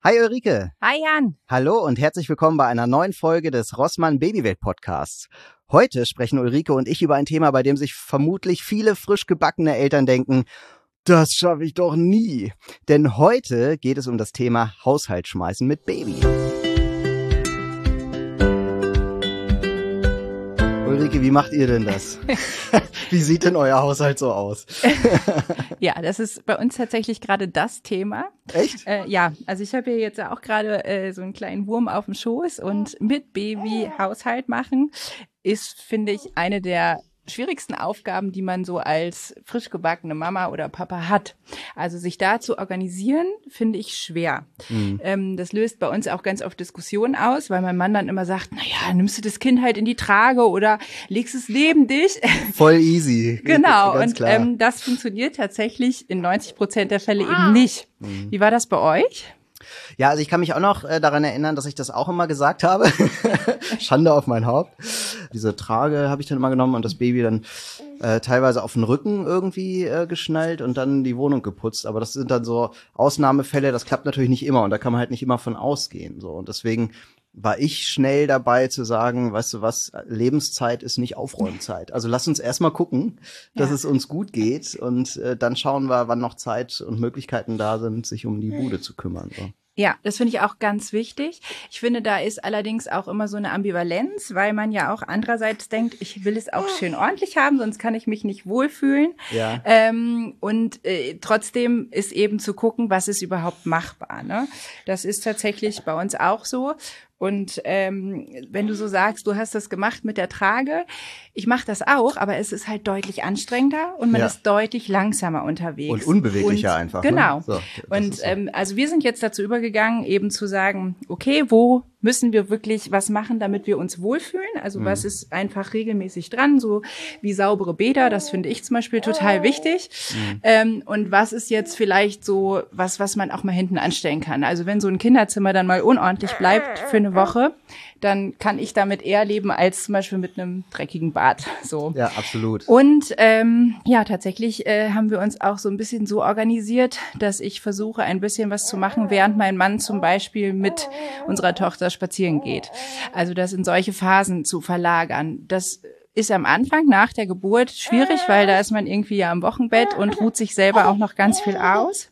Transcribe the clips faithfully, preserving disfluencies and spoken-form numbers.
Hi Ulrike. Hi Jan. Hallo und herzlich willkommen bei einer neuen Folge des Rossmann Babywelt Podcasts. Heute sprechen Ulrike und ich über ein Thema, bei dem sich vermutlich viele frisch gebackene Eltern denken, das schaffe ich doch nie. Denn heute geht es um das Thema Haushalt schmeißen mit Baby. Ulrike, wie macht ihr denn das? Wie sieht denn euer Haushalt so aus? Ja, das ist bei uns tatsächlich gerade das Thema. Echt? Äh, ja, also ich habe hier jetzt auch gerade äh, so einen kleinen Wurm auf dem Schoß und mit Baby Haushalt machen ist, finde ich, eine der schwierigsten Aufgaben, die man so als frisch gebackene Mama oder Papa hat. Also sich da zu organisieren, finde ich schwer. Mhm. Ähm, das löst bei uns auch ganz oft Diskussionen aus, weil mein Mann dann immer sagt, naja, nimmst du das Kind halt in die Trage oder legst es neben dich. Voll easy. Genau, ganz und klar. Ähm, das funktioniert tatsächlich in neunzig Prozent der Fälle eben nicht. Mhm. Wie war das bei euch? Ja, also ich kann mich auch noch äh, daran erinnern, dass ich das auch immer gesagt habe. Schande auf mein Haupt. Diese Trage habe ich dann immer genommen und das Baby dann äh, teilweise auf den Rücken irgendwie äh, geschnallt und dann die Wohnung geputzt. Aber das sind dann so Ausnahmefälle, das klappt natürlich nicht immer und da kann man halt nicht immer von ausgehen. So. Und deswegen war ich schnell dabei zu sagen, weißt du was, Lebenszeit ist nicht Aufräumzeit. Also lass uns erstmal gucken, dass ja. es uns gut geht und äh, dann schauen wir, wann noch Zeit und Möglichkeiten da sind, sich um die Bude zu kümmern. So. Ja, das finde ich auch ganz wichtig. Ich finde, da ist allerdings auch immer so eine Ambivalenz, weil man ja auch andererseits denkt, ich will es auch schön ordentlich haben, sonst kann ich mich nicht wohlfühlen. Ja. Ähm, und äh, trotzdem ist eben zu gucken, was ist überhaupt machbar, ne? Das ist tatsächlich bei uns auch so. Und ähm, wenn du so sagst, du hast das gemacht mit der Trage, ich mache das auch, aber es ist halt deutlich anstrengender und man ja. ist deutlich langsamer unterwegs. Und unbeweglicher und, einfach. Genau. Ne? So, und so. ähm, also wir sind jetzt dazu übergegangen, eben zu sagen, okay, wo müssen wir wirklich was machen, damit wir uns wohlfühlen? Also mhm. was ist einfach regelmäßig dran, so wie saubere Bäder, das finde ich zum Beispiel total wichtig. Mhm. Ähm, und was ist jetzt vielleicht so was, was man auch mal hinten anstellen kann? Also wenn so ein Kinderzimmer dann mal unordentlich bleibt für eine Woche, dann kann ich damit eher leben als zum Beispiel mit einem dreckigen Bad. So. Ja, absolut. Und ähm, ja, tatsächlich äh, haben wir uns auch so ein bisschen so organisiert, dass ich versuche, ein bisschen was zu machen, während mein Mann zum Beispiel mit unserer Tochter spazieren geht. Also das in solche Phasen zu verlagern. Das ist am Anfang nach der Geburt schwierig, weil da ist man irgendwie ja am Wochenbett und ruht sich selber auch noch ganz viel aus.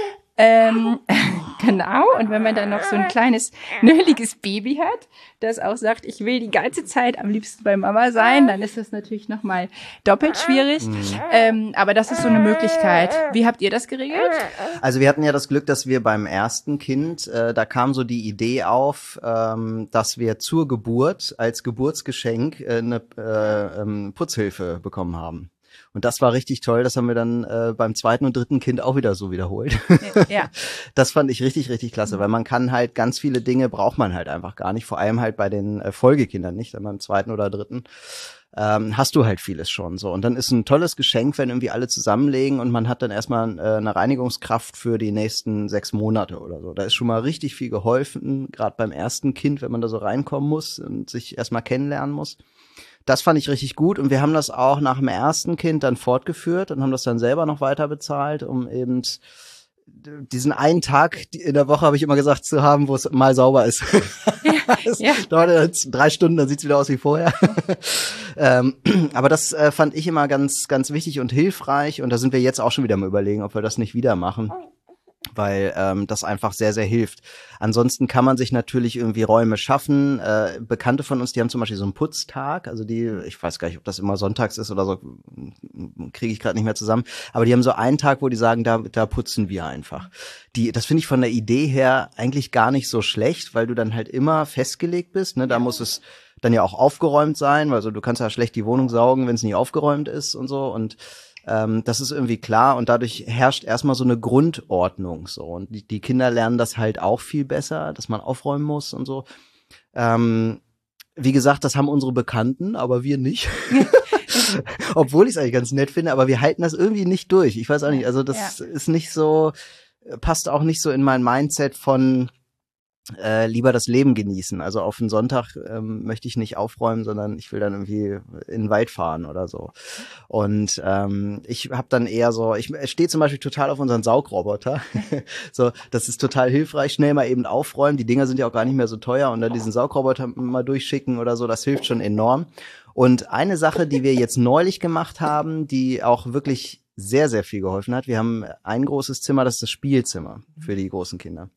Ähm, genau, und wenn man dann noch so ein kleines, nöliges Baby hat, das auch sagt, ich will die ganze Zeit am liebsten bei Mama sein, dann ist das natürlich nochmal doppelt schwierig. Mhm. Ähm, aber das ist so eine Möglichkeit. Wie habt ihr das geregelt? Also wir hatten ja das Glück, dass wir beim ersten Kind, äh, da kam so die Idee auf, ähm, dass wir zur Geburt als Geburtsgeschenk äh, eine äh, ähm, Putzhilfe bekommen haben. Und das war richtig toll. Das haben wir dann äh, beim zweiten und dritten Kind auch wieder so wiederholt. Ja. Das fand ich richtig, richtig klasse, weil man kann halt ganz viele Dinge braucht man halt einfach gar nicht. Vor allem halt bei den äh, Folgekindern nicht, dann beim zweiten oder dritten. Ähm, hast du halt vieles schon so. Und dann ist ein tolles Geschenk, wenn irgendwie alle zusammenlegen und man hat dann erstmal äh, eine Reinigungskraft für die nächsten sechs Monate oder so. Da ist schon mal richtig viel geholfen, gerade beim ersten Kind, wenn man da so reinkommen muss und sich erstmal kennenlernen muss. Das fand ich richtig gut und wir haben das auch nach dem ersten Kind dann fortgeführt und haben das dann selber noch weiter bezahlt, um eben diesen einen Tag in der Woche, habe ich immer gesagt, zu haben, wo es mal sauber ist. Ja, das ja. dauert drei Stunden, dann sieht's wieder aus wie vorher. ähm, aber das äh, fand ich immer ganz, ganz wichtig und hilfreich und da sind wir jetzt auch schon wieder mal überlegen, ob wir das nicht wieder machen. Weil ähm, das einfach sehr, sehr hilft. Ansonsten kann man sich natürlich irgendwie Räume schaffen. Äh, Bekannte von uns, die haben zum Beispiel so einen Putztag. Also die, ich weiß gar nicht, ob das immer sonntags ist oder so, kriege ich gerade nicht mehr zusammen. Aber die haben so einen Tag, wo die sagen, da, da putzen wir einfach. Die, das finde ich von der Idee her eigentlich gar nicht so schlecht, weil du dann halt immer festgelegt bist. Ne? Da muss es dann ja auch aufgeräumt sein. Also du kannst ja schlecht die Wohnung saugen, wenn es nicht aufgeräumt ist und so. Und Ähm, das ist irgendwie klar und dadurch herrscht erstmal so eine Grundordnung so und die, die Kinder lernen das halt auch viel besser, dass man aufräumen muss und so. Ähm, wie gesagt, das haben unsere Bekannten, aber wir nicht. Obwohl ich es eigentlich ganz nett finde, aber wir halten das irgendwie nicht durch. Ich weiß auch nicht, also das ja. ist nicht so, passt auch nicht so in mein Mindset von äh, lieber das Leben genießen. Also auf einen Sonntag ähm, möchte ich nicht aufräumen, sondern ich will dann irgendwie in den Wald fahren oder so. Und ähm, ich habe dann eher so, ich stehe zum Beispiel total auf unseren Saugroboter. So, das ist total hilfreich, schnell mal eben aufräumen. Die Dinger sind ja auch gar nicht mehr so teuer und dann diesen Saugroboter mal durchschicken oder so, das hilft schon enorm. Und eine Sache, die wir jetzt neulich gemacht haben, die auch wirklich sehr, sehr viel geholfen hat, wir haben ein großes Zimmer, das ist das Spielzimmer für die großen Kinder.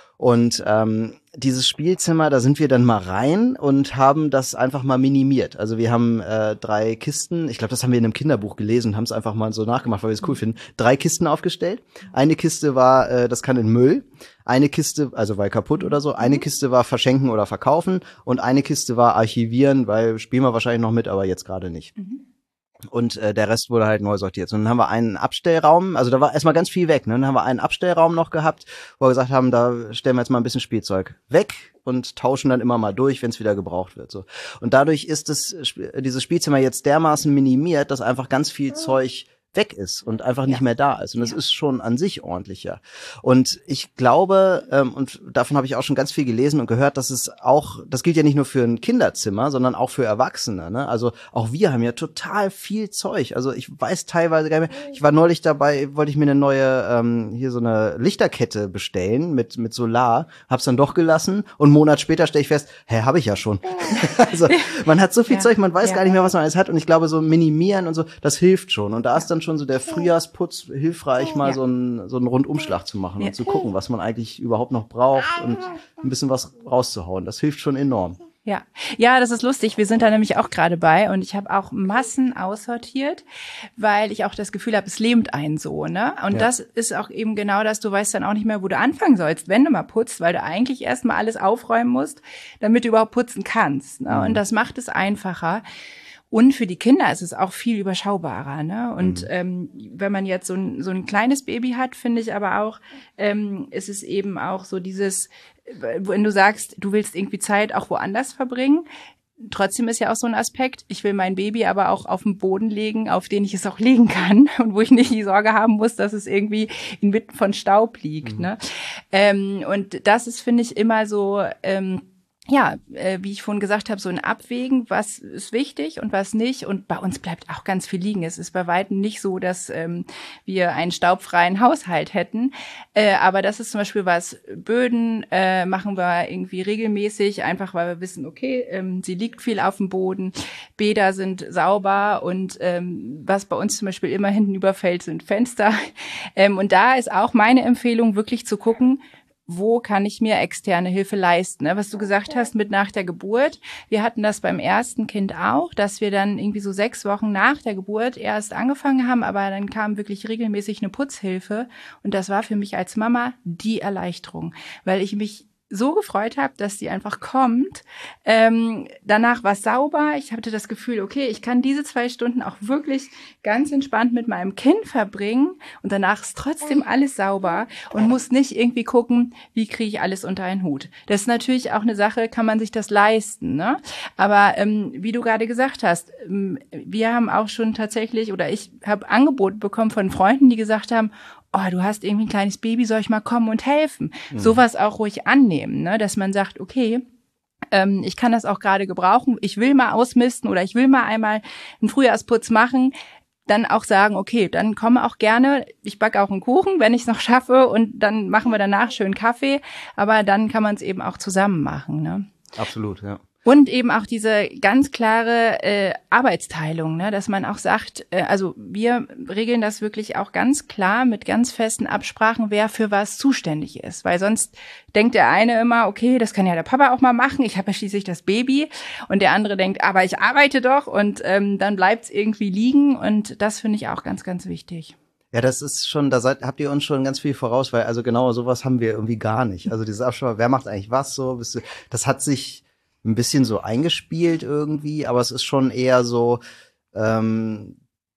Und ähm, dieses Spielzimmer, da sind wir dann mal rein und haben das einfach mal minimiert. Also wir haben äh, drei Kisten, ich glaube, das haben wir in einem Kinderbuch gelesen, haben es einfach mal so nachgemacht, weil wir es cool finden. Drei Kisten aufgestellt. Eine Kiste war, äh, das kann in Müll. Eine Kiste, also weil kaputt oder so. Eine Kiste war verschenken oder verkaufen. Und eine Kiste war archivieren, weil spielen wir wahrscheinlich noch mit, aber jetzt gerade nicht. Mhm. Und äh, der Rest wurde halt neu sortiert. Und dann haben wir einen Abstellraum, also da war erstmal ganz viel weg, ne? Dann haben wir einen Abstellraum noch gehabt, wo wir gesagt haben, da stellen wir jetzt mal ein bisschen Spielzeug weg und tauschen dann immer mal durch, wenn es wieder gebraucht wird. So. Und dadurch ist das, dieses Spielzimmer jetzt dermaßen minimiert, dass einfach ganz viel Zeug weg ist und einfach nicht ja. mehr da ist. Und das ja. ist schon an sich ordentlicher. Und ich glaube, ähm, und davon habe ich auch schon ganz viel gelesen und gehört, dass es auch, das gilt ja nicht nur für ein Kinderzimmer, sondern auch für Erwachsene. Ne? Also auch wir haben ja total viel Zeug. Also ich weiß teilweise gar nicht mehr, ich war neulich dabei, wollte ich mir eine neue, ähm, hier so eine Lichterkette bestellen mit mit Solar, hab's dann doch gelassen und einen Monat später stelle ich fest, hä, habe ich ja schon. Also man hat so viel ja. Zeug, man weiß ja. gar nicht mehr, was man alles hat. Und ich glaube, so minimieren und so, das hilft schon. Und da ist dann schon so der Frühjahrsputz hilfreich, mal ja. so einen so einen Rundumschlag zu machen ja. und zu gucken, was man eigentlich überhaupt noch braucht und ein bisschen was rauszuhauen. Das hilft schon enorm. Ja, ja, das ist lustig. Wir sind da nämlich auch gerade bei und ich habe auch Massen aussortiert, weil ich auch das Gefühl habe, es lähmt einen so, ne? Und ja. das ist auch eben genau das, du weißt dann auch nicht mehr, wo du anfangen sollst, wenn du mal putzt, weil du eigentlich erstmal alles aufräumen musst, damit du überhaupt putzen kannst, ne? Mhm. Und das macht es einfacher. Und für die Kinder ist es auch viel überschaubarer, ne? Und mhm. ähm, wenn man jetzt so ein so ein kleines Baby hat, finde ich aber auch, ähm, ist es eben auch so dieses, wenn du sagst, du willst irgendwie Zeit auch woanders verbringen. Trotzdem ist ja auch so ein Aspekt, ich will mein Baby aber auch auf den Boden legen, auf den ich es auch legen kann und wo ich nicht die Sorge haben muss, dass es irgendwie inmitten von Staub liegt, mhm. ne? Ähm, und das ist, finde ich, immer so, ähm, ja, äh, wie ich vorhin gesagt habe, so ein Abwägen, was ist wichtig und was nicht. Und bei uns bleibt auch ganz viel liegen. Es ist bei weitem nicht so, dass ähm, wir einen staubfreien Haushalt hätten. Äh, aber das ist zum Beispiel was, Böden äh, machen wir irgendwie regelmäßig, einfach weil wir wissen, okay, ähm, sie liegt viel auf dem Boden, Bäder sind sauber und ähm, was bei uns zum Beispiel immer hinten überfällt, sind Fenster. Ähm, und da ist auch meine Empfehlung, wirklich zu gucken, wo kann ich mir externe Hilfe leisten? Ne? Was du gesagt hast mit nach der Geburt. Wir hatten das beim ersten Kind auch, dass wir dann irgendwie so sechs Wochen nach der Geburt erst angefangen haben, aber dann kam wirklich regelmäßig eine Putzhilfe. Und das war für mich als Mama die Erleichterung, weil ich mich so gefreut habe, dass die einfach kommt. Ähm, danach war es sauber. Ich hatte das Gefühl, okay, ich kann diese zwei Stunden auch wirklich ganz entspannt mit meinem Kind verbringen und danach ist trotzdem alles sauber und muss nicht irgendwie gucken, wie kriege ich alles unter einen Hut. Das ist natürlich auch eine Sache, kann man sich das leisten, ne? Aber ähm, wie du gerade gesagt hast, ähm, wir haben auch schon tatsächlich, oder ich habe Angebote bekommen von Freunden, die gesagt haben, oh, du hast irgendwie ein kleines Baby, soll ich mal kommen und helfen? Mhm. Sowas auch ruhig annehmen, ne? Dass man sagt, okay, ähm, ich kann das auch gerade gebrauchen, ich will mal ausmisten oder ich will mal einmal einen Frühjahrsputz machen. Dann auch sagen, okay, dann komme auch gerne, ich backe auch einen Kuchen, wenn ich es noch schaffe und dann machen wir danach schön Kaffee, aber dann kann man es eben auch zusammen machen, ne? Absolut, ja. Und eben auch diese ganz klare äh, Arbeitsteilung, ne, dass man auch sagt, äh, also wir regeln das wirklich auch ganz klar mit ganz festen Absprachen, wer für was zuständig ist. Weil sonst denkt der eine immer, okay, das kann ja der Papa auch mal machen, ich habe ja schließlich das Baby. Und der andere denkt, aber ich arbeite doch und ähm, dann bleibt's irgendwie liegen. Und das finde ich auch ganz, ganz wichtig. Ja, das ist schon, da seid, habt ihr uns schon ganz viel voraus, weil also genau sowas haben wir irgendwie gar nicht. Also dieses Absprache, wer macht eigentlich was so, das hat sich ein bisschen so eingespielt irgendwie, aber es ist schon eher so, ähm,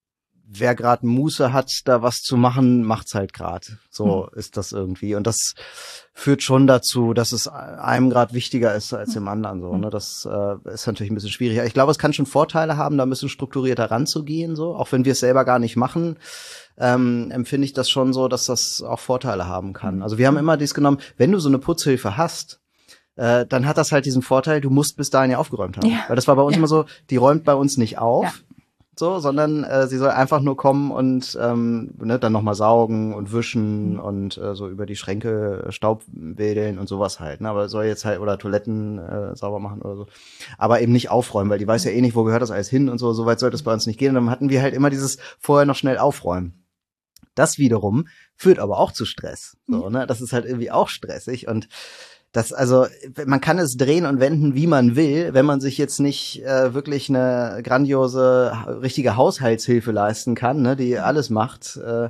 wer gerade Muße hat, da was zu machen, macht's halt gerade. So hm. ist das irgendwie. Und das führt schon dazu, dass es einem gerade wichtiger ist als dem anderen. So, ne? Das äh, ist natürlich ein bisschen schwieriger. Ich glaube, es kann schon Vorteile haben, da ein bisschen strukturierter ranzugehen, so, auch wenn wir es selber gar nicht machen. Ähm, empfinde ich das schon so, dass das auch Vorteile haben kann. Also wir haben immer dies genommen, wenn du so eine Putzhilfe hast, äh, dann hat das halt diesen Vorteil, du musst bis dahin ja aufgeräumt haben. Ja. Weil das war bei uns ja. immer so, die räumt bei uns nicht auf. Ja. So, sondern äh, sie soll einfach nur kommen und ähm, ne, dann nochmal saugen und wischen mhm. und äh, so über die Schränke Staub wedeln und sowas halt. Ne? Aber soll jetzt halt, oder Toiletten äh, sauber machen oder so. Aber eben nicht aufräumen, weil die weiß ja eh nicht, wo gehört das alles hin und so. So weit sollte es bei uns nicht gehen. Und dann hatten wir halt immer dieses vorher noch schnell aufräumen. Das wiederum führt aber auch zu Stress. So, ne? Das ist halt irgendwie auch stressig und das, also, man kann es drehen und wenden, wie man will, wenn man sich jetzt nicht äh, wirklich eine grandiose, richtige Haushaltshilfe leisten kann, ne, die alles macht, äh,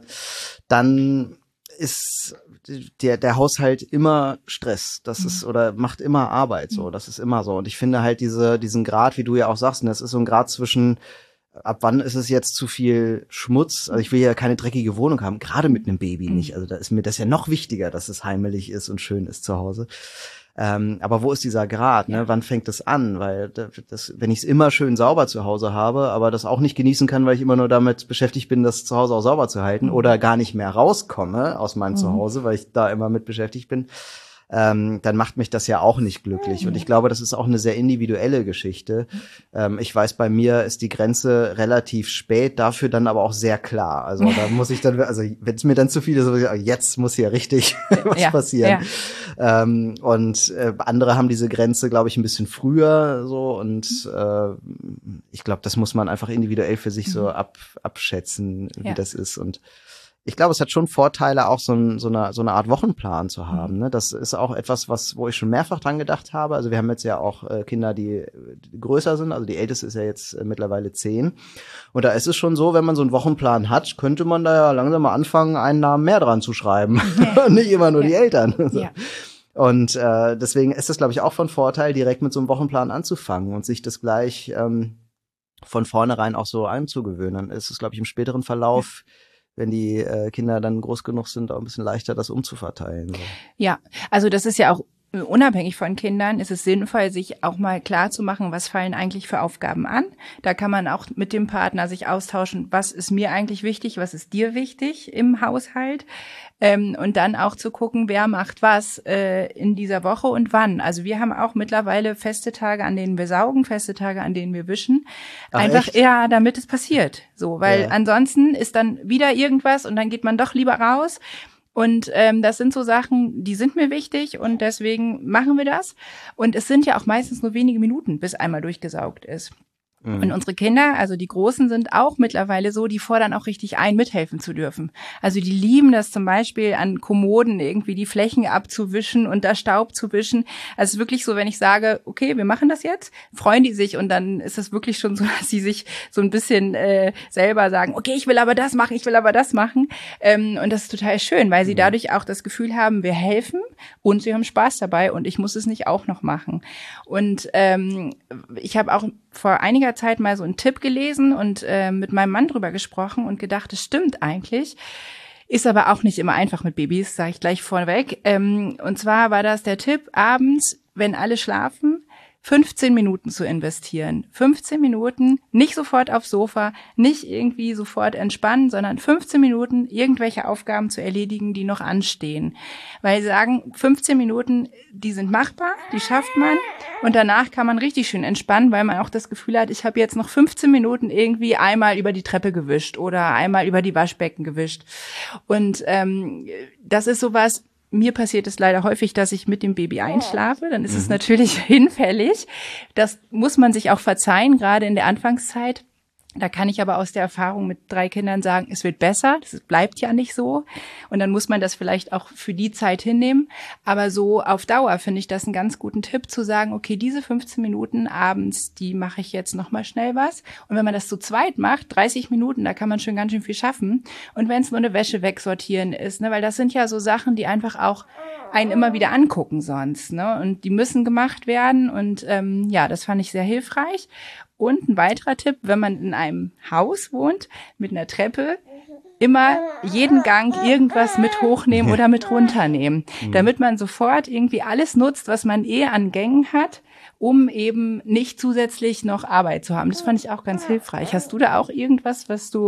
dann ist der der Haushalt immer Stress. Das mhm. ist, oder macht immer Arbeit so. Das ist immer so. Und ich finde halt diese diesen Grad, wie du ja auch sagst, das ist so ein Grad zwischen ab wann ist es jetzt zu viel Schmutz? Also ich will ja keine dreckige Wohnung haben, gerade mit einem Baby nicht. Also da ist mir das ja noch wichtiger, dass es heimelig ist und schön ist zu Hause. Ähm, aber wo ist dieser Grad? Ne? Wann fängt das an? Weil das, wenn ich es immer schön sauber zu Hause habe, aber das auch nicht genießen kann, weil ich immer nur damit beschäftigt bin, das zu Hause auch sauber zu halten mhm. oder gar nicht mehr rauskomme aus meinem mhm. Zuhause, weil ich da immer mit beschäftigt bin. Ähm, dann macht mich das ja auch nicht glücklich. Und ich glaube, das ist auch eine sehr individuelle Geschichte. Ähm, ich weiß, bei mir ist die Grenze relativ spät, dafür dann aber auch sehr klar. Also da muss ich dann, also wenn es mir dann zu viel ist, jetzt muss hier richtig was ja, passieren. Ja. Ähm, und äh, andere haben diese Grenze, glaube ich, ein bisschen früher so. Und äh, ich glaube, das muss man einfach individuell für sich so ab, abschätzen, wie ja. das ist. Und ich glaube, es hat schon Vorteile, auch so, ein, so, eine, so eine Art Wochenplan zu haben. Ne? Das ist auch etwas, was, wo ich schon mehrfach dran gedacht habe. Also wir haben jetzt ja auch äh, Kinder, die, die größer sind. Also die älteste ist ja jetzt äh, mittlerweile zehn. Und da ist es schon so, wenn man so einen Wochenplan hat, könnte man da ja langsam mal anfangen, einen Namen mehr dran zu schreiben. Ja. Nicht immer nur ja. die Eltern. So. Ja. Und äh, deswegen ist das, glaube ich, auch von Vorteil, direkt mit so einem Wochenplan anzufangen und sich das gleich ähm, von vornherein auch so anzugewöhnen. Dann ist es, glaube ich, im späteren Verlauf ja. wenn die äh, Kinder dann groß genug sind, auch ein bisschen leichter, das umzuverteilen. So. Ja, also das ist ja auch unabhängig von Kindern, ist es sinnvoll, sich auch mal klar zu machen, was fallen eigentlich für Aufgaben an. Da kann man auch mit dem Partner sich austauschen, was ist mir eigentlich wichtig, was ist dir wichtig im Haushalt. Ähm, und dann auch zu gucken, wer macht was äh, in dieser Woche und wann. Also wir haben auch mittlerweile feste Tage, an denen wir saugen, feste Tage, an denen wir wischen. Ach, einfach, echt? Ja, damit es passiert. So, weil ja. ansonsten ist dann wieder irgendwas und dann geht man doch lieber raus. Und ähm, das sind so Sachen, die sind mir wichtig und deswegen machen wir das. Und es sind ja auch meistens nur wenige Minuten, bis einmal durchgesaugt ist. Mhm. Und unsere Kinder, also die Großen, sind auch mittlerweile so, die fordern auch richtig ein, mithelfen zu dürfen. Also die lieben das zum Beispiel an Kommoden irgendwie die Flächen abzuwischen und da Staub zu wischen. Also es ist wirklich so, wenn ich sage, okay, wir machen das jetzt, freuen die sich und dann ist es wirklich schon so, dass sie sich so ein bisschen äh, selber sagen, okay, ich will aber das machen, ich will aber das machen. Ähm, und das ist total schön, weil sie dadurch auch das Gefühl haben, wir helfen und sie haben Spaß dabei und ich muss es nicht auch noch machen. Und ähm, ich habe auch vor einiger Zeit mal so einen Tipp gelesen und äh, mit meinem Mann drüber gesprochen und gedacht, es stimmt eigentlich. Ist aber auch nicht immer einfach mit Babys, sage ich gleich vorweg. Ähm, und zwar war das der Tipp, abends, wenn alle schlafen, fünfzehn Minuten zu investieren. fünfzehn Minuten, nicht sofort aufs Sofa, nicht irgendwie sofort entspannen, sondern fünfzehn Minuten irgendwelche Aufgaben zu erledigen, die noch anstehen. Weil sie sagen, fünfzehn Minuten, die sind machbar, die schafft man und danach kann man richtig schön entspannen, weil man auch das Gefühl hat, ich habe jetzt noch fünfzehn Minuten irgendwie einmal über die Treppe gewischt oder einmal über die Waschbecken gewischt. Und ähm, das ist sowas. Mir passiert es leider häufig, dass ich mit dem Baby einschlafe. Dann ist mhm. es natürlich hinfällig. Das muss man sich auch verzeihen, gerade in der Anfangszeit. Da kann ich aber aus der Erfahrung mit drei Kindern sagen, es wird besser. Das bleibt ja nicht so. Und dann muss man das vielleicht auch für die Zeit hinnehmen. Aber so auf Dauer finde ich das einen ganz guten Tipp, zu sagen, okay, diese fünfzehn Minuten abends, die mache ich jetzt nochmal schnell was. Und wenn man das zu zweit macht, dreißig Minuten, da kann man schon ganz schön viel schaffen. Und wenn es nur eine Wäsche wegsortieren ist, ne, weil das sind ja so Sachen, die einfach auch einen immer wieder angucken sonst, ne? Und die müssen gemacht werden. Und ähm, ja, das fand ich sehr hilfreich. Und ein weiterer Tipp, wenn man in einem Haus wohnt, mit einer Treppe, immer jeden Gang irgendwas mit hochnehmen oder mit runternehmen, damit man sofort irgendwie alles nutzt, was man eh an Gängen hat, um eben nicht zusätzlich noch Arbeit zu haben. Das fand ich auch ganz hilfreich. Hast du da auch irgendwas, was du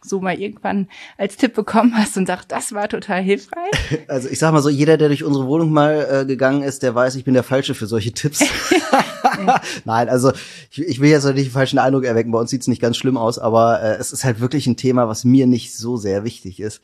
so mal irgendwann als Tipp bekommen hast und sagst, das war total hilfreich? Also ich sag mal so, jeder, der durch unsere Wohnung mal äh, gegangen ist, der weiß, ich bin der Falsche für solche Tipps. Nein, also ich, ich will jetzt nicht den falschen Eindruck erwecken, bei uns sieht's nicht ganz schlimm aus, aber äh, es ist halt wirklich ein Thema, was mir nicht so sehr wichtig ist.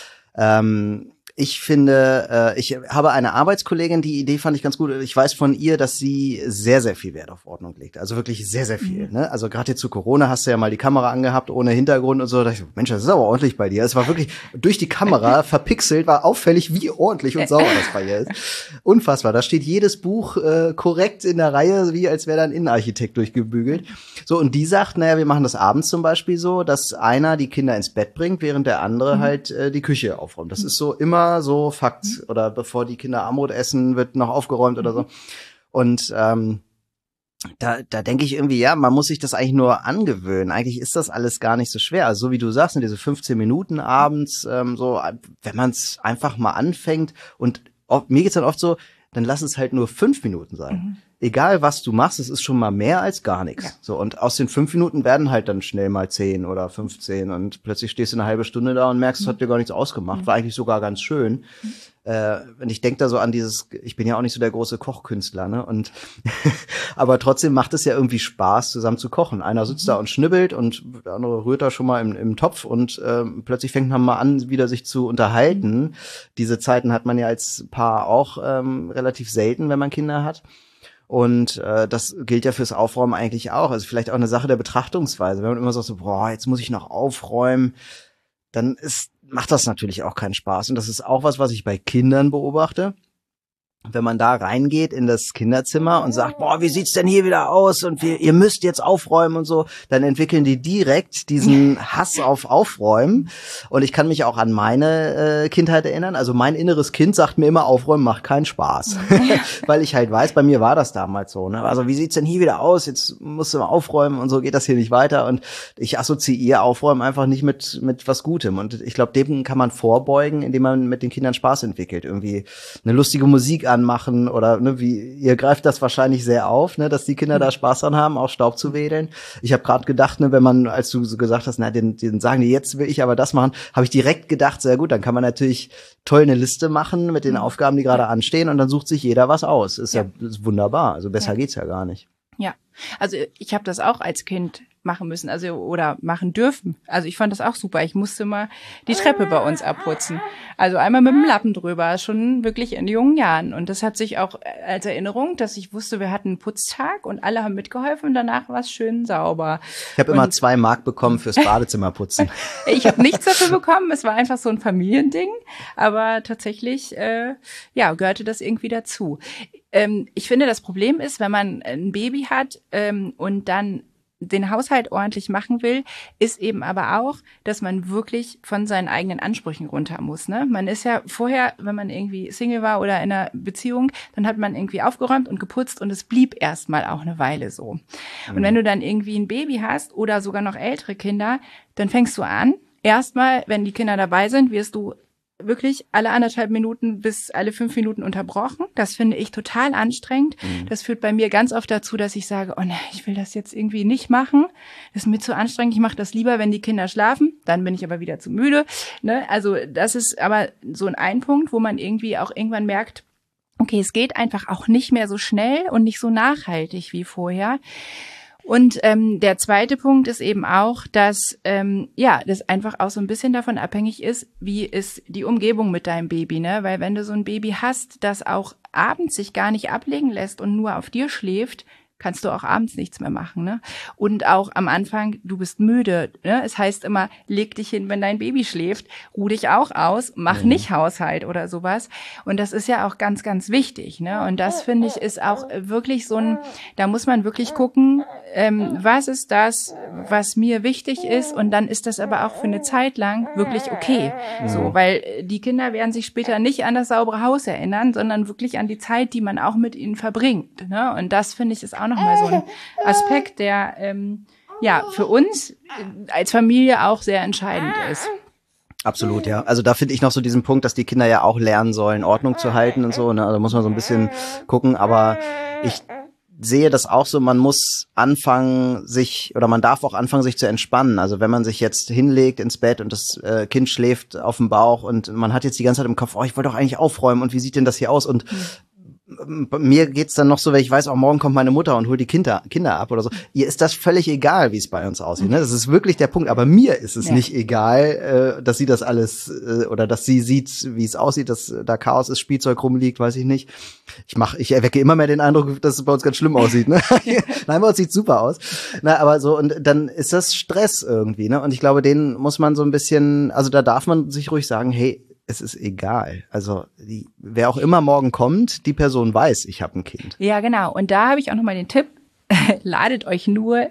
Ähm, Ich finde, äh, ich habe eine Arbeitskollegin, die Idee fand ich ganz gut. Ich weiß von ihr, dass sie sehr, sehr viel Wert auf Ordnung legt. Also wirklich sehr, sehr viel. Mhm. Ne? Also gerade jetzt zu Corona hast du ja mal die Kamera angehabt, ohne Hintergrund und so. Da dachte ich, Mensch, das ist aber ordentlich bei dir. Es war wirklich durch die Kamera verpixelt, war auffällig, wie ordentlich und sauber das bei ihr ist. Unfassbar. Da steht jedes Buch äh, korrekt in der Reihe, wie als wäre da ein Innenarchitekt durchgebügelt. So, und die sagt, naja, wir machen das abends zum Beispiel so, dass einer die Kinder ins Bett bringt, während der andere mhm. halt äh, die Küche aufräumt. Das ist so immer so Fakt. Oder bevor die Kinder Armut essen, wird noch aufgeräumt oder so. Und ähm, da, da denke ich irgendwie, ja, man muss sich das eigentlich nur angewöhnen. Eigentlich ist das alles gar nicht so schwer. Also so wie du sagst, in diese fünfzehn Minuten abends, ähm, so, wenn man es einfach mal anfängt und oft, mir geht's dann oft so, dann lass es halt nur fünf Minuten sein. Mhm. Egal, was du machst, es ist schon mal mehr als gar nichts. Ja. So, und aus den fünf Minuten werden halt dann schnell mal zehn oder fünfzehn und plötzlich stehst du eine halbe Stunde da und merkst, es hat dir gar nichts ausgemacht. War eigentlich sogar ganz schön. Mhm. Äh, und ich denke da so an dieses, ich bin ja auch nicht so der große Kochkünstler, ne? Und aber trotzdem macht es ja irgendwie Spaß, zusammen zu kochen. Einer sitzt mhm. da und schnibbelt und der andere rührt da schon mal im, im Topf und äh, plötzlich fängt man mal an, wieder sich zu unterhalten. Mhm. Diese Zeiten hat man ja als Paar auch ähm, relativ selten, wenn man Kinder hat. Und äh, das gilt ja fürs Aufräumen eigentlich auch. Also vielleicht auch eine Sache der Betrachtungsweise. Wenn man immer sagt so, boah, jetzt muss ich noch aufräumen, dann ist, macht das natürlich auch keinen Spaß. Und das ist auch was, was ich bei Kindern beobachte. Wenn man da reingeht in das Kinderzimmer und sagt, boah, wie sieht's denn hier wieder aus und wir, ihr müsst jetzt aufräumen und so, dann entwickeln die direkt diesen Hass auf Aufräumen. Und ich kann mich auch an meine äh, Kindheit erinnern. Also mein inneres Kind sagt mir immer, Aufräumen macht keinen Spaß. Weil ich halt weiß, bei mir war das damals so. Ne? Also wie sieht's denn hier wieder aus? Jetzt musst du mal aufräumen und so geht das hier nicht weiter. Und ich assoziiere Aufräumen einfach nicht mit mit was Gutem. Und ich glaube, dem kann man vorbeugen, indem man mit den Kindern Spaß entwickelt. Irgendwie eine lustige Musik anmachen oder ne, wie ihr greift das wahrscheinlich sehr auf, ne, dass die Kinder da Spaß dran haben, auch Staub zu wedeln. Ich habe gerade gedacht, ne, wenn man, als du so gesagt hast, na, den, den sagen die, jetzt will ich aber das machen, habe ich direkt gedacht, sehr gut, dann kann man natürlich toll eine Liste machen mit den mhm. Aufgaben, die gerade anstehen und dann sucht sich jeder was aus. Ist ja, ja ist wunderbar, also besser ja. geht's ja gar nicht. Ja, also ich habe das auch als Kind machen müssen, also oder machen dürfen. Also ich fand das auch super. Ich musste mal die Treppe bei uns abputzen. Also einmal mit dem Lappen drüber, schon wirklich in jungen Jahren. Und das hat sich auch als Erinnerung, dass ich wusste, wir hatten einen Putztag und alle haben mitgeholfen und danach war es schön sauber. Ich habe immer zwei Mark bekommen fürs Badezimmerputzen. Ich habe nichts dafür bekommen. Es war einfach so ein Familiending. Aber tatsächlich, äh, ja, gehörte das irgendwie dazu. Ähm, ich finde, das Problem ist, wenn man ein Baby hat ähm, und dann den Haushalt ordentlich machen will, ist eben aber auch, dass man wirklich von seinen eigenen Ansprüchen runter muss. Ne? Man ist ja vorher, wenn man irgendwie Single war oder in einer Beziehung, dann hat man irgendwie aufgeräumt und geputzt und es blieb erstmal auch eine Weile so. Mhm. Und wenn du dann irgendwie ein Baby hast oder sogar noch ältere Kinder, dann fängst du an, erstmal, wenn die Kinder dabei sind, wirst du wirklich alle anderthalb Minuten bis alle fünf Minuten unterbrochen. Das finde ich total anstrengend. Mhm. Das führt bei mir ganz oft dazu, dass ich sage, oh ne, ich will das jetzt irgendwie nicht machen. Das ist mir zu anstrengend. Ich mache das lieber, wenn die Kinder schlafen. Dann bin ich aber wieder zu müde. Ne? Also das ist aber so ein Punkt, wo man irgendwie auch irgendwann merkt, okay, es geht einfach auch nicht mehr so schnell und nicht so nachhaltig wie vorher. Und ähm, der zweite Punkt ist eben auch, dass ähm, ja, das einfach auch so ein bisschen davon abhängig ist, wie ist die Umgebung mit deinem Baby, ne? Weil wenn du so ein Baby hast, das auch abends sich gar nicht ablegen lässt und nur auf dir schläft, kannst du auch abends nichts mehr machen, ne? Und auch am Anfang, du bist müde, ne? Es heißt immer, leg dich hin, wenn dein Baby schläft, ruh dich auch aus, mach mhm. nicht Haushalt oder sowas. Und das ist ja auch ganz, ganz wichtig, ne? Und das, finde ich, ist auch wirklich so ein, da muss man wirklich gucken, ähm, was ist das, was mir wichtig ist, und dann ist das aber auch für eine Zeit lang wirklich okay. Mhm. So, weil die Kinder werden sich später nicht an das saubere Haus erinnern, sondern wirklich an die Zeit, die man auch mit ihnen verbringt, ne? Und das, finde ich, ist auch nochmal so ein Aspekt, der ähm, ja für uns als Familie auch sehr entscheidend ist. Absolut, ja. Also da finde ich noch so diesen Punkt, dass die Kinder ja auch lernen sollen, Ordnung zu halten und so. Ne? Also muss man so ein bisschen gucken. Aber ich sehe das auch so, man muss anfangen, sich, oder man darf auch anfangen, sich zu entspannen. Also wenn man sich jetzt hinlegt ins Bett und das äh, Kind schläft auf dem Bauch und man hat jetzt die ganze Zeit im Kopf, oh, ich wollte doch eigentlich aufräumen und wie sieht denn das hier aus? Und bei mir geht's dann noch so, wenn ich weiß, auch morgen kommt meine Mutter und holt die Kinder, Kinder ab oder so. Ihr ist das völlig egal, wie es bei uns aussieht. Ne? Das ist wirklich der Punkt. Aber mir ist es ja. nicht egal, äh, dass sie das alles äh, oder dass sie sieht, wie es aussieht, dass da Chaos ist, Spielzeug rumliegt, weiß ich nicht. Ich mach, ich erwecke immer mehr den Eindruck, dass es bei uns ganz schlimm aussieht. Ne? Nein, bei uns sieht super aus. Na, aber so, und dann ist das Stress irgendwie. Ne? Und ich glaube, den muss man so ein bisschen, also da darf man sich ruhig sagen, hey, es ist egal. Also die, wer auch immer morgen kommt, die Person weiß, ich habe ein Kind. Ja, genau. Und da habe ich auch nochmal den Tipp, ladet euch nur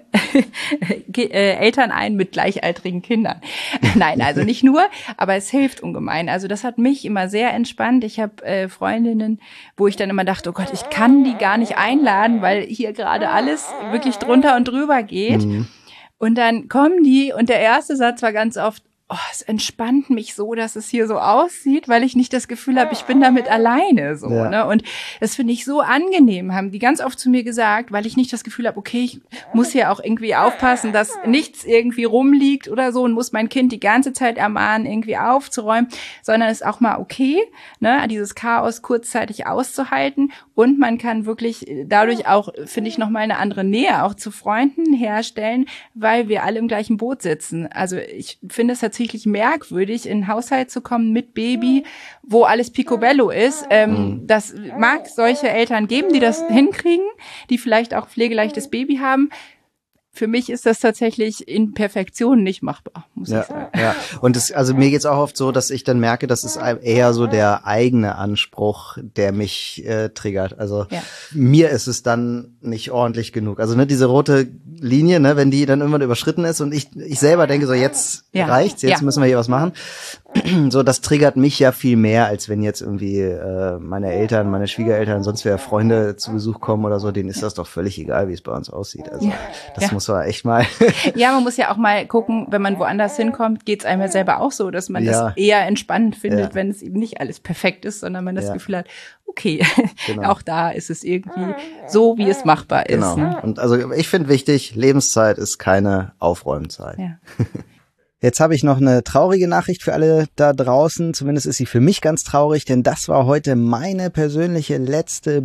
Eltern ein mit gleichaltrigen Kindern. Nein, also nicht nur, aber es hilft ungemein. Also das hat mich immer sehr entspannt. Ich habe äh, Freundinnen, wo ich dann immer dachte, oh Gott, ich kann die gar nicht einladen, weil hier gerade alles wirklich drunter und drüber geht. Mhm. Und dann kommen die und der erste Satz war ganz oft, oh, es entspannt mich so, dass es hier so aussieht, weil ich nicht das Gefühl habe, ich bin damit alleine, so, ja. ne? Und das finde ich so angenehm, haben die ganz oft zu mir gesagt, weil ich nicht das Gefühl habe, okay, ich muss hier auch irgendwie aufpassen, dass nichts irgendwie rumliegt oder so und muss mein Kind die ganze Zeit ermahnen, irgendwie aufzuräumen, sondern es ist auch mal okay, ne, dieses Chaos kurzzeitig auszuhalten und man kann wirklich dadurch auch, finde ich, nochmal eine andere Nähe auch zu Freunden herstellen, weil wir alle im gleichen Boot sitzen. Also ich finde es tatsächlich merkwürdig, in einen Haushalt zu kommen mit Baby, wo alles picobello ist. Ähm, mhm. Das mag solche Eltern geben, die das hinkriegen, die vielleicht auch pflegeleichtes Baby haben. Für mich ist das tatsächlich in Perfektion nicht machbar, muss ja, ich sagen. Ja, und es, also mir geht's auch oft so, dass ich dann merke, das ist eher so der eigene Anspruch, der mich äh, triggert. Also ja. mir ist es dann nicht ordentlich genug. Also ne, diese rote Linie, ne, wenn die dann irgendwann überschritten ist und ich ich selber denke so, jetzt ja. reicht's, jetzt ja. müssen wir hier was machen. So, das triggert mich ja viel mehr, als wenn jetzt irgendwie äh, meine Eltern, meine Schwiegereltern, sonst wer Freunde zu Besuch kommen oder so, denen ist das doch völlig egal, wie es bei uns aussieht. Also das ja. muss man echt mal. Ja, man muss ja auch mal gucken, wenn man woanders hinkommt, geht's einem ja selber auch so, dass man ja. das eher entspannend findet, ja. wenn es eben nicht alles perfekt ist, sondern man das ja. Gefühl hat, okay, genau. auch da ist es irgendwie so, wie es machbar ist. Genau. Ne? Und also ich finde wichtig, Lebenszeit ist keine Aufräumzeit. Ja. Jetzt habe ich noch eine traurige Nachricht für alle da draußen. Zumindest ist sie für mich ganz traurig, denn das war heute meine persönliche letzte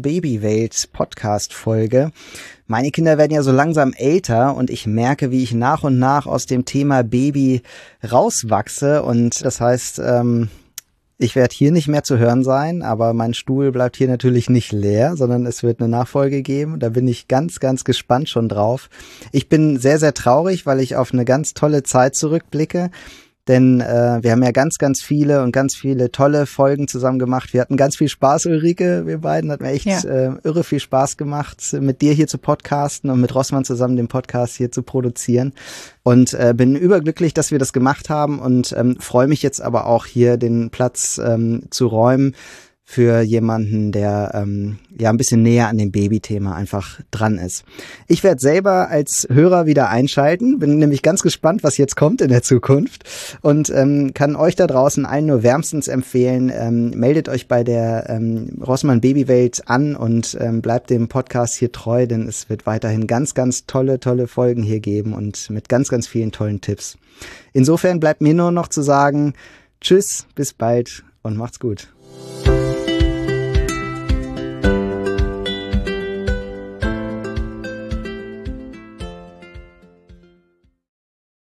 Babywelt-Podcast-Folge. Meine Kinder werden ja so langsam älter und ich merke, wie ich nach und nach aus dem Thema Baby rauswachse. Und das heißt, ähm, ich werde hier nicht mehr zu hören sein, aber mein Stuhl bleibt hier natürlich nicht leer, sondern es wird eine Nachfolge geben. Da bin ich ganz, ganz gespannt schon drauf. Ich bin sehr, sehr traurig, weil ich auf eine ganz tolle Zeit zurückblicke. Denn äh, wir haben ja ganz, ganz viele und ganz viele tolle Folgen zusammen gemacht. Wir hatten ganz viel Spaß, Ulrike, wir beiden. Hat mir echt ja. äh, irre viel Spaß gemacht, mit dir hier zu podcasten und mit Rossmann zusammen den Podcast hier zu produzieren. Und äh, bin überglücklich, dass wir das gemacht haben und ähm, freue mich jetzt aber auch hier den Platz ähm, zu räumen für jemanden, der ähm, ja ein bisschen näher an dem Babythema einfach dran ist. Ich werde selber als Hörer wieder einschalten, bin nämlich ganz gespannt, was jetzt kommt in der Zukunft und ähm, kann euch da draußen allen nur wärmstens empfehlen, ähm, meldet euch bei der ähm, Rossmann Babywelt an und ähm, bleibt dem Podcast hier treu, denn es wird weiterhin ganz, ganz tolle, tolle Folgen hier geben und mit ganz, ganz vielen tollen Tipps. Insofern bleibt mir nur noch zu sagen, tschüss, bis bald und macht's gut.